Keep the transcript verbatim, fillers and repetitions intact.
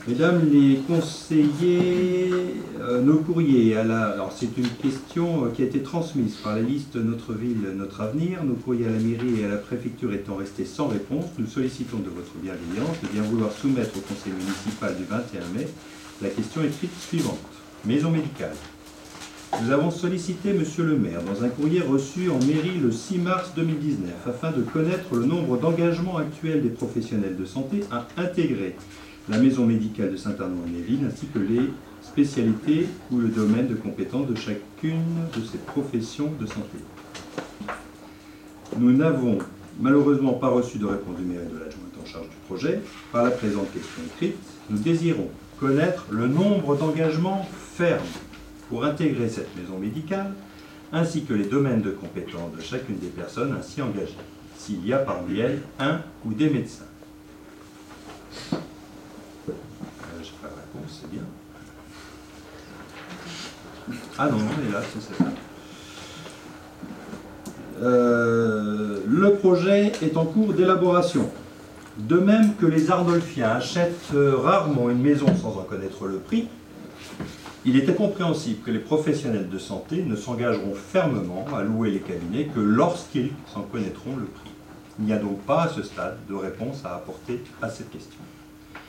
Mesdames les conseillers, euh, nos courriers à la... Alors c'est une question qui a été transmise par la liste Notre Ville, Notre Avenir. Nos courriers à la mairie et à la préfecture étant restés sans réponse, nous sollicitons de votre bienveillance de bien vouloir soumettre au conseil municipal du vingt et un mai la question écrite suivante. Maison médicale. Nous avons sollicité Monsieur le maire dans un courrier reçu en mairie le six mars deux mille dix-neuf afin de connaître le nombre d'engagements actuels des professionnels de santé à intégrer la maison médicale de Saint-Arnaud-en-Yvelines ainsi que les spécialités ou le domaine de compétence de chacune de ces professions de santé. Nous n'avons malheureusement pas reçu de réponse du maire et de l'adjointe en charge du projet. Par la présente question écrite, nous désirons connaître le nombre d'engagements fermes pour intégrer cette maison médicale, ainsi que les domaines de compétences de chacune des personnes ainsi engagées, s'il y a parmi elles un ou des médecins. Euh, Je n'ai pas la réponse, c'est bien. Ah non, non, elle est là, c'est ça. Euh, le projet est en cours d'élaboration. De même que les Ardolfiens achètent rarement une maison sans en connaître le prix, il est incompréhensible que les professionnels de santé ne s'engageront fermement à louer les cabinets que lorsqu'ils en connaîtront le prix. Il n'y a donc pas à ce stade de réponse à apporter à cette question.